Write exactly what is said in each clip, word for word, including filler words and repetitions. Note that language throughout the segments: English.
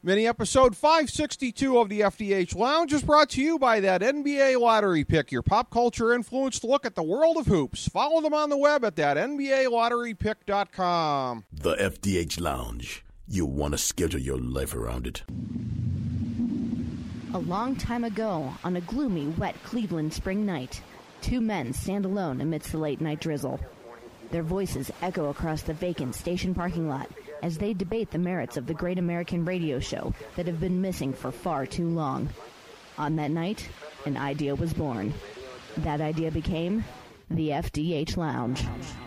Mini episode five sixty-two of the F D H Lounge is brought to you by that N B A lottery pick, your pop culture influenced look at the world of hoops. Follow them on the web at that N B A lottery pick dot com. The F D H Lounge. You want to schedule your life around it. A long time ago, on a gloomy, wet Cleveland spring night, two men stand alone amidst the late-night drizzle. Their voices echo across the vacant station parking lot as they debate the merits of the great American radio show that have been missing for far too long. On that night, an idea was born. That idea became the F D H Lounge.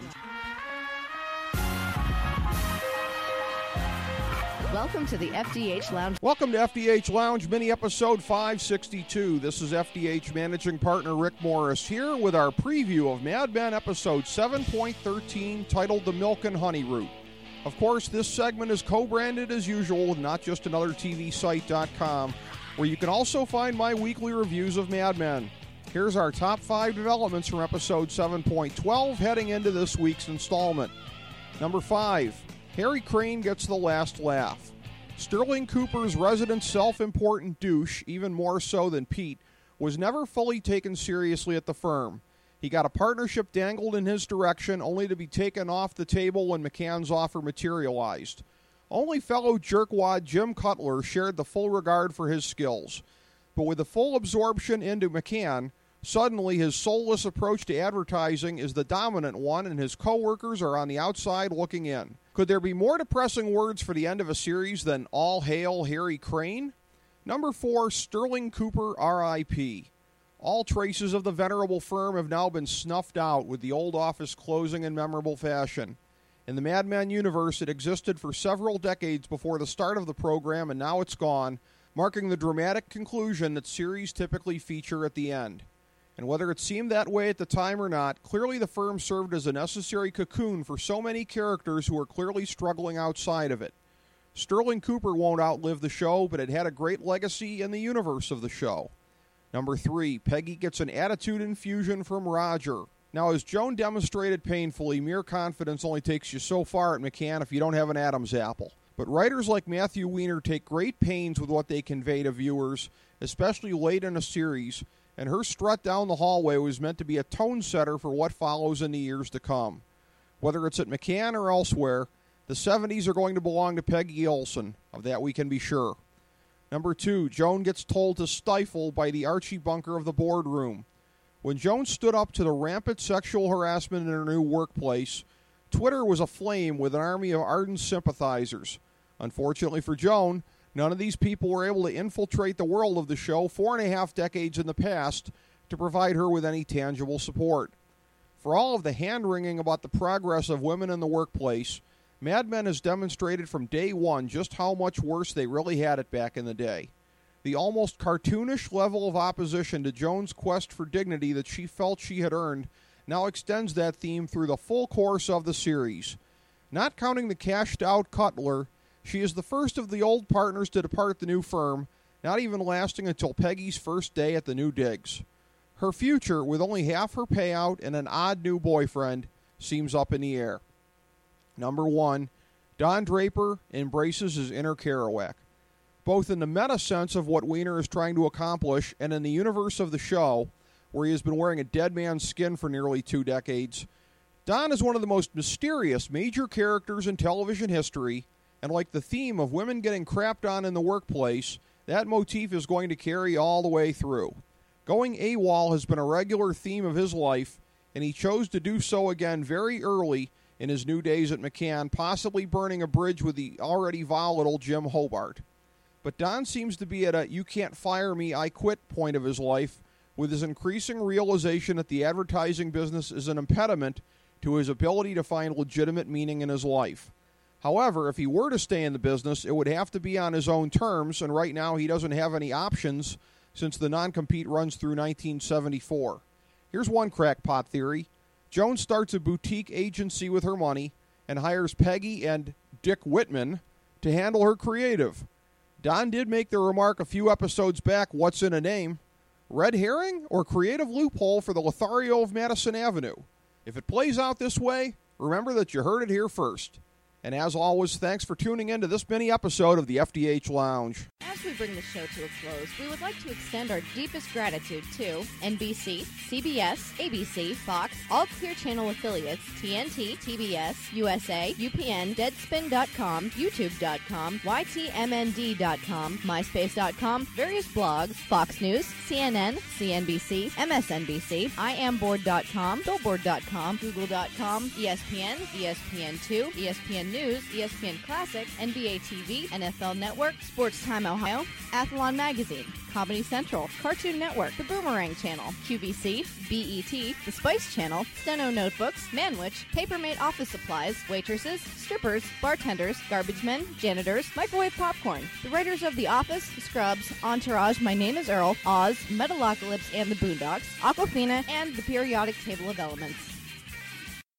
Welcome to the F D H Lounge. Welcome to F D H Lounge, mini episode five sixty-two. This is F D H managing partner Rick Morris here with our preview of Mad Men episode seven point thirteen titled The Milk and Honey Route. Of course, this segment is co-branded as usual with not just another T V site dot com, where you can also find my weekly reviews of Mad Men. Here's our top five developments from episode seven point twelve heading into this week's installment. Number five, Harry Crane gets the last laugh. Sterling Cooper's resident self-important douche, even more so than Pete, was never fully taken seriously at the firm. He got a partnership dangled in his direction, only to be taken off the table when McCann's offer materialized. Only fellow jerkwad Jim Cutler shared the full regard for his skills. But with the full absorption into McCann, suddenly his soulless approach to advertising is the dominant one, and his co-workers are on the outside looking in. Could there be more depressing words for the end of a series than All Hail Harry Crane? Number four, Sterling Cooper R I P All traces of the venerable firm have now been snuffed out, with the old office closing in memorable fashion. In the Mad Men universe, it existed for several decades before the start of the program, and now it's gone, marking the dramatic conclusion that series typically feature at the end. And whether it seemed that way at the time or not, clearly the firm served as a necessary cocoon for so many characters who are clearly struggling outside of it. Sterling Cooper won't outlive the show, but it had a great legacy in the universe of the show. Number three, Peggy gets an attitude infusion from Roger. Now, as Joan demonstrated painfully, mere confidence only takes you so far at McCann if you don't have an Adam's apple. But writers like Matthew Weiner take great pains with what they convey to viewers, especially late in a series, and her strut down the hallway was meant to be a tone setter for what follows in the years to come. Whether it's at McCann or elsewhere, the seventies are going to belong to Peggy Olson. Of that we can be sure. Number two, Joan gets told to stifle by the Archie Bunker of the boardroom. When Joan stood up to the rampant sexual harassment in her new workplace, Twitter was aflame with an army of ardent sympathizers. Unfortunately for Joan, none of these people were able to infiltrate the world of the show four and a half decades in the past to provide her with any tangible support. For all of the hand-wringing about the progress of women in the workplace, Mad Men has demonstrated from day one just how much worse they really had it back in the day. The almost cartoonish level of opposition to Joan's quest for dignity that she felt she had earned now extends that theme through the full course of the series. Not counting the cashed-out Cutler, she is the first of the old partners to depart the new firm, not even lasting until Peggy's first day at the new digs. Her future, with only half her payout and an odd new boyfriend, seems up in the air. Number one, Don Draper embraces his inner Kerouac. Both in the meta sense of what Weiner is trying to accomplish and in the universe of the show, where he has been wearing a dead man's skin for nearly two decades, Don is one of the most mysterious major characters in television history, and like the theme of women getting crapped on in the workplace, that motif is going to carry all the way through. Going AWOL has been a regular theme of his life, and he chose to do so again very early in his new days at McCann, possibly burning a bridge with the already volatile Jim Hobart. But Don seems to be at a you-can't-fire-me-I-quit point of his life, with his increasing realization that the advertising business is an impediment to his ability to find legitimate meaning in his life. However, if he were to stay in the business, it would have to be on his own terms, and right now he doesn't have any options since the non-compete runs through nineteen seventy-four. Here's one crackpot theory. Joan starts a boutique agency with her money and hires Peggy and Dick Whitman to handle her creative. Don did make the remark a few episodes back, what's in a name? Red herring or creative loophole for the Lothario of Madison Avenue? If it plays out this way, remember that you heard it here first. And as always, thanks for tuning in to this mini episode of the F D H Lounge. As we bring the show to a close, we would like to extend our deepest gratitude to N B C, C B S, A B C, Fox, all Clear Channel affiliates, T N T, T B S, U S A, U P N, Deadspin dot com, YouTube dot com, Y T M N D dot com, MySpace dot com, various blogs, Fox News, C N N, C N B C, M S N B C, I am board dot com, Billboard dot com, Google dot com, E S P N, E S P N two, E S P N News, E S P N Classic, N B A T V, N F L Network, Sports Time Ohio, Athlon Magazine, Comedy Central, Cartoon Network, The Boomerang Channel, Q V C, B E T, The Spice Channel, Steno Notebooks, Manwich, Papermate Office Supplies, waitresses, strippers, bartenders, garbage men, janitors, microwave popcorn, the writers of The Office, Scrubs, Entourage, My Name is Earl, Oz, Metalocalypse and the Boondocks, Aquafina, and the periodic table of elements.